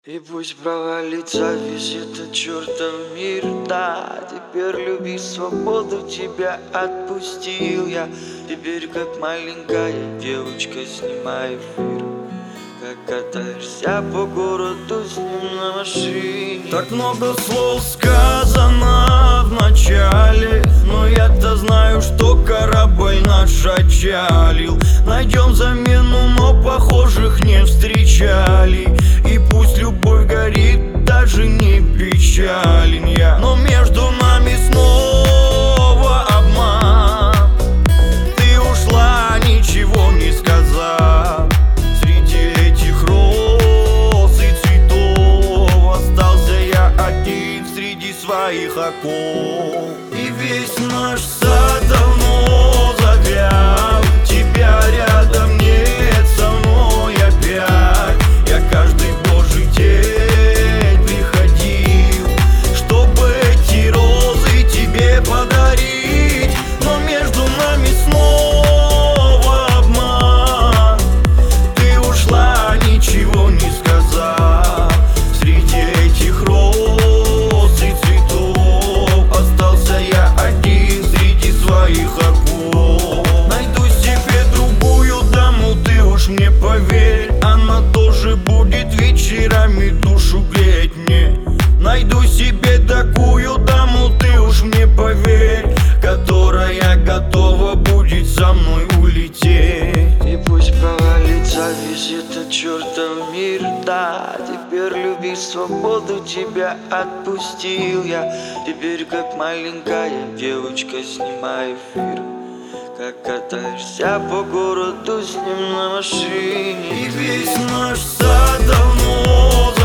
И пусть провалится весь этот чертов мир, да. Теперь люби свободу, тебя отпустил я. Теперь как маленькая девочка снимаю эфир. Как катаешься по городу с ним на машине. Так много слов сказано в начале, но я-то знаю, что корабль наш отчалил. Найдем замену, но похожих не встречали. И пусть любовь горит, даже не печален я, но между нами снова обман. Ты ушла, ничего не сказав. Среди этих роз и цветов остался я один среди своих оков. И весь наш сад давно завял. Тебя рядом нет, со мной опять. Я каждый божий день приходил, чтобы эти розы тебе подарить, но между нами снова обман. Ты ушла, ничего не сказав. Среди этих роз и цветов остался я один среди своих оков. Найду себе другую даму, ты уж мне поверь, она тоже будет вечерами душу греть мне. Найду себе такую даму, ты уж мне поверь, которая готова будет со мной улететь. И пусть провалится весь этот чертов мир, да. Теперь люби свободу, тебя отпустил я. Теперь как маленькая девочка снимаю эфир. Как катаешься по городу с ним на машине. И весь наш сад давно